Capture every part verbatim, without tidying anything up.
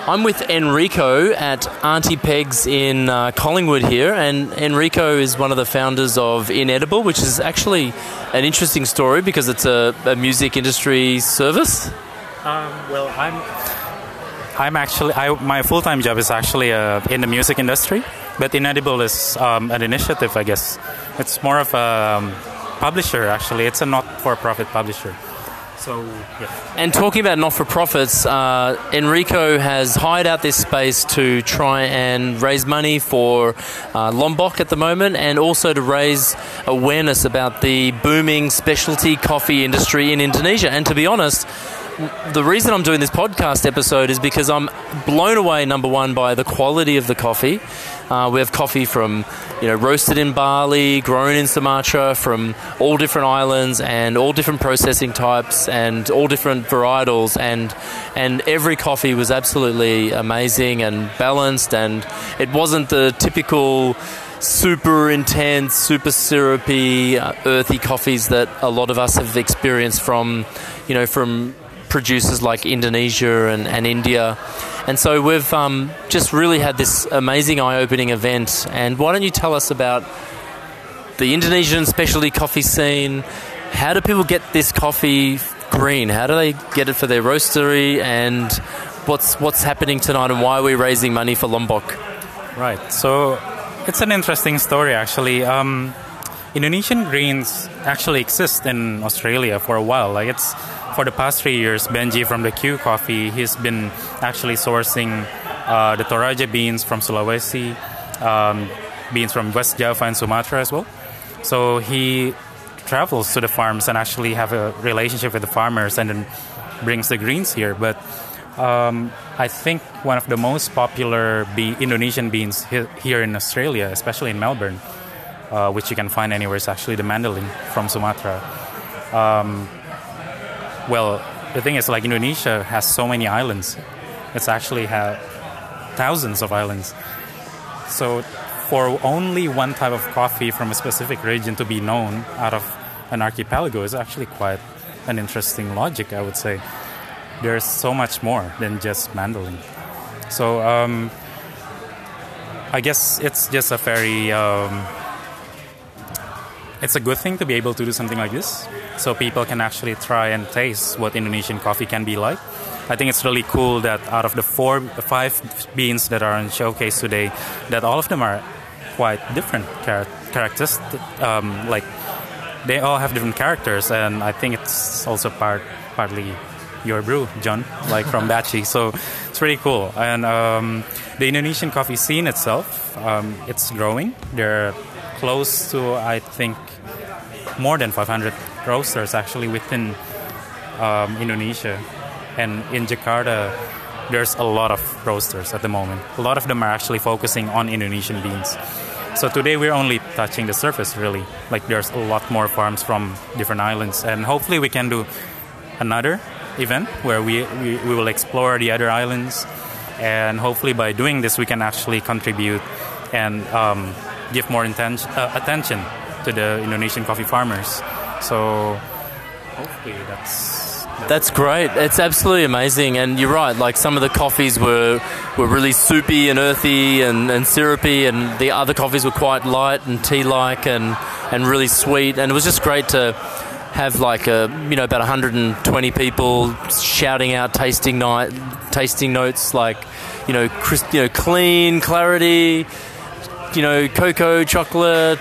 I'm with Enrico at Auntie Peg's in uh, Collingwood here, and Enrico is one of the founders of Inedible, which is actually an interesting story because it's a, a music industry service. Um, well, I'm I'm actually I, my full-time job is actually uh, in the music industry, but Inedible is um, an initiative, I guess. It's more of a um, publisher, actually. It's a not-for-profit publisher. So, yeah. And talking about not-for-profits, uh, Enrico has hired out this space to try and raise money for uh, Lombok at the moment, and also to raise awareness about the booming specialty coffee industry in Indonesia. And to be honest, the reason I'm doing this podcast episode is because I'm blown away, number one, by the quality of the coffee. Uh, we have coffee from, you know, roasted in Bali, grown in Sumatra, from all different islands and all different processing types and all different varietals, and and every coffee was absolutely amazing and balanced, and it wasn't the typical super intense, super syrupy, uh, earthy coffees that a lot of us have experienced from, you know, from producers like Indonesia and, and India. And so we've um, just really had this amazing eye-opening event. And why don't you tell us about the Indonesian specialty coffee scene? How do people get this coffee green? How do they get it for their roastery? And what's what's happening tonight, and why are we raising money for Lombok? Right. So it's an interesting story, actually. Um, Indonesian greens actually exist in Australia for a while. Like it's for the past three years, Benji from the Q Coffee, he's been actually sourcing uh, the Toraja beans from Sulawesi, um, beans from West Java and Sumatra as well. So he travels to the farms and actually have a relationship with the farmers, and then brings the greens here. But um, I think one of the most popular be- Indonesian beans he- here in Australia, especially in Melbourne, uh, which you can find anywhere, is actually the Mandheling from Sumatra. Um, Well, the thing is, like, Indonesia has so many islands. It's actually have thousands of islands. So for only one type of coffee from a specific region to be known out of an archipelago is actually quite an interesting logic, I would say. There's so much more than just Mandheling. So um, I guess it's just a very... Um, It's a good thing to be able to do something like this, so people can actually try and taste what Indonesian coffee can be like. I think it's really cool that out of the four, five beans that are on showcase today, that all of them are quite different char- characters. Um, like they all have different characters, and I think it's also part partly your brew, John, like from Bachi. So it's really cool. And um, the Indonesian coffee scene itself, um, it's growing. There are close to, I think, more than five hundred roasters actually within um, Indonesia. And in Jakarta, there's a lot of roasters at the moment. A lot of them are actually focusing on Indonesian beans. So today we're only touching the surface, really. Like there's a lot more farms from different islands. And hopefully we can do another event where we, we, we will explore the other islands. And hopefully by doing this, we can actually contribute and um, give more intention, uh, attention to the Indonesian coffee farmers. So hopefully that's, that's... That's great. It's absolutely amazing. And you're right, like some of the coffees were were really soupy and earthy and, and syrupy, and the other coffees were quite light and tea-like and, and really sweet. And it was just great to have like a, you know, about one hundred twenty people shouting out tasting night, tasting notes like, you know, crisp, you know, clean, clarity, you know, cocoa, chocolate.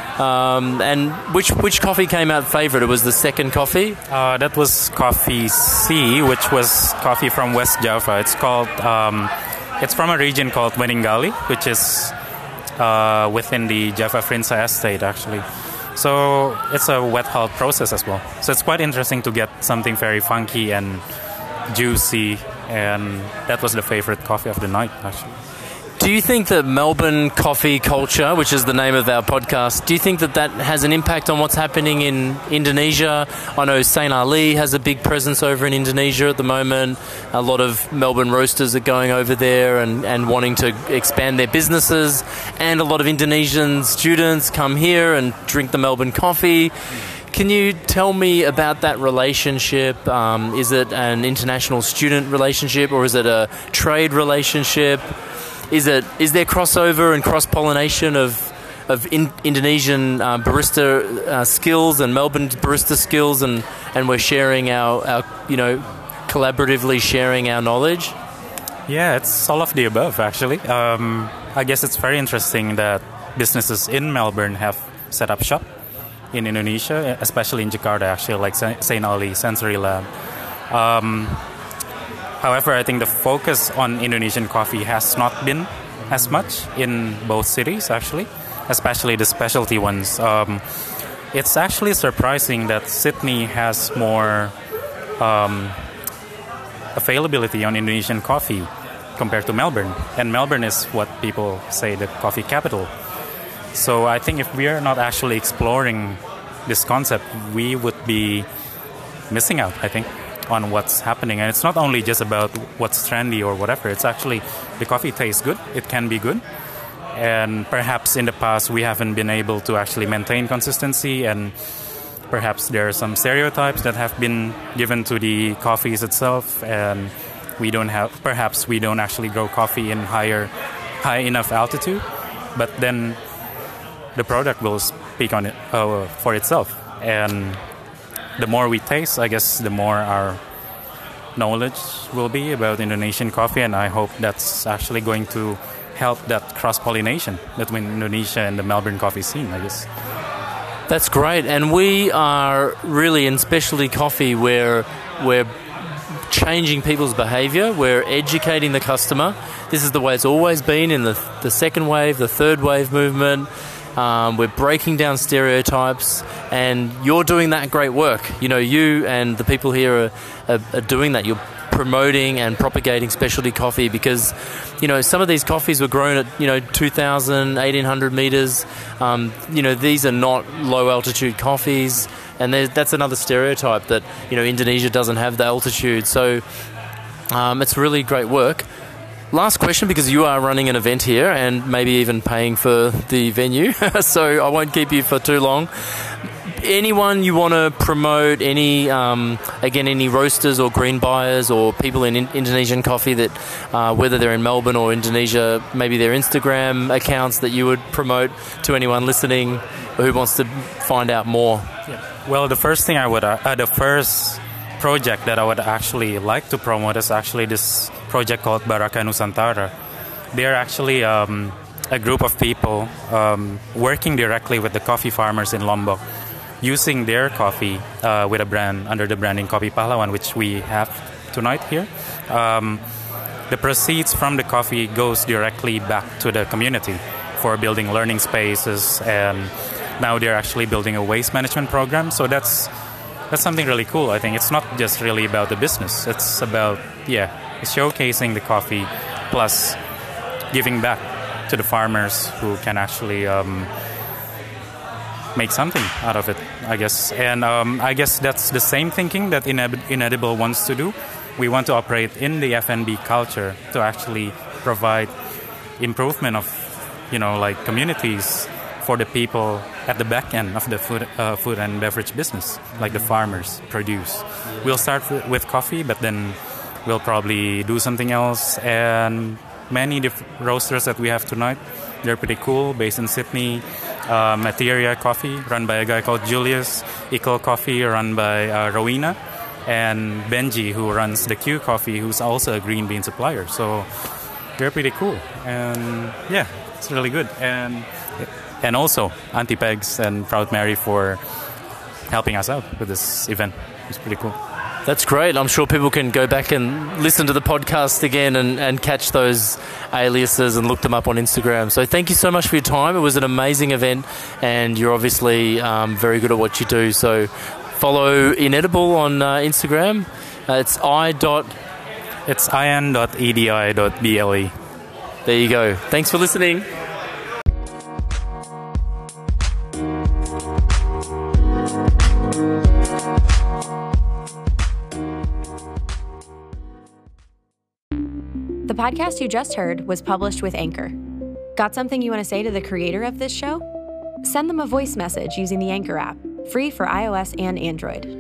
Um, and which which coffee came out favourite? It was the second coffee? Uh, that was coffee C, which was coffee from West Java. It's called, um, it's from a region called Weninggali, which is uh, within the Java Frinsa estate, actually. So it's a wet hulled process as well. So it's quite interesting to get something very funky and juicy, and that was the favourite coffee of the night, actually. Do you think that Melbourne coffee culture, which is the name of our podcast, do you think that that has an impact on what's happening in Indonesia? I know Saint Ali has a big presence over in Indonesia at the moment. A lot of Melbourne roasters are going over there and, and wanting to expand their businesses. And a lot of Indonesian students come here and drink the Melbourne coffee. Can you tell me about that relationship? Um, is it an international student relationship, or is it a trade relationship? Is it is there crossover and cross-pollination of of in, Indonesian uh, barista uh, skills and Melbourne barista skills, and, and we're sharing our, our, you know, collaboratively sharing our knowledge? Yeah, it's all of the above, actually. Um, I guess it's very interesting that businesses in Melbourne have set up shop in Indonesia, especially in Jakarta, actually, like Saint Ali Sensory Lab. Um, however, I think the focus on Indonesian coffee has not been as much in both cities, actually, especially the specialty ones. Um, it's actually surprising that Sydney has more um, availability on Indonesian coffee compared to Melbourne. And Melbourne is what people say the coffee capital. So I think if we are not actually exploring this concept, we would be missing out, I think, on what's happening. And it's not only just about what's trendy or whatever. It's actually the coffee tastes good. It can be good. And perhaps in the past we haven't been able to actually maintain consistency, and perhaps there are some stereotypes that have been given to the coffees itself, and we don't have, perhaps we don't actually grow coffee in higher, high enough altitude, but then the product will speak on it uh, for itself. And the more we taste, I guess the more our knowledge will be about Indonesian coffee, and I hope that's actually going to help that cross-pollination between Indonesia and the Melbourne coffee scene, I guess. That's great. And we are really in specialty coffee where we're changing people's behaviour, we're educating the customer. This is the way it's always been in the, the second wave, the third wave movement. Um, we're breaking down stereotypes, and you're doing that great work. You know, you and the people here are, are, are doing that. You're promoting and propagating specialty coffee because, you know, some of these coffees were grown at, you know, two thousand, eighteen hundred metres. Um, you know, these are not low-altitude coffees, and that's another stereotype that, you know, Indonesia doesn't have the altitude. So um, it's really great work. Last question, because you are running an event here and maybe even paying for the venue, so I won't keep you for too long. Anyone you want to promote, any, um, again, any roasters or green buyers or people in, in Indonesian coffee that, uh, whether they're in Melbourne or Indonesia, maybe their Instagram accounts that you would promote to anyone listening or who wants to find out more? Yeah. Well, the first thing I would, uh, the first project that I would actually like to promote is actually this project called Baraka Nusantara. They're actually um, a group of people um, working directly with the coffee farmers in Lombok, using their coffee uh, with a brand under the branding Kopi Pahlawan, which we have tonight here. Um, the proceeds from the coffee goes directly back to the community for building learning spaces, and now they're actually building a waste management program. So that's that's something really cool. I think it's not just really about the business. It's about, yeah, showcasing the coffee plus giving back to the farmers who can actually um, make something out of it, I guess. And um, I guess that's the same thinking that Ined- Inedible wants to do. We want to operate in the F and B culture to actually provide improvement of, you know, like communities for the people at the back end of the food, uh, food and beverage business, like the farmers produce. We'll start with coffee, but then we'll probably do something else. And many diff- roasters that we have tonight, they're pretty cool, based in Sydney. Uh, Materia Coffee, run by a guy called Julius. Equal Coffee, run by uh, Rowena. And Benji, who runs the Q Coffee, who's also a green bean supplier. So they're pretty cool. And yeah, it's really good. And and also Auntie Pegs and Proud Mary for helping us out with this event. It's pretty cool. That's great. I'm sure people can go back and listen to the podcast again and, and catch those aliases and look them up on Instagram. So thank you so much for your time. It was an amazing event, and you're obviously um, very good at what you do. So follow Inedible on uh, Instagram. Uh, it's i. Dot it's in dot edi dot ble. There you go. Thanks for listening. The podcast you just heard was published with Anchor. Got something you want to say to the creator of this show? Send them a voice message using the Anchor app. free for iOS and Android.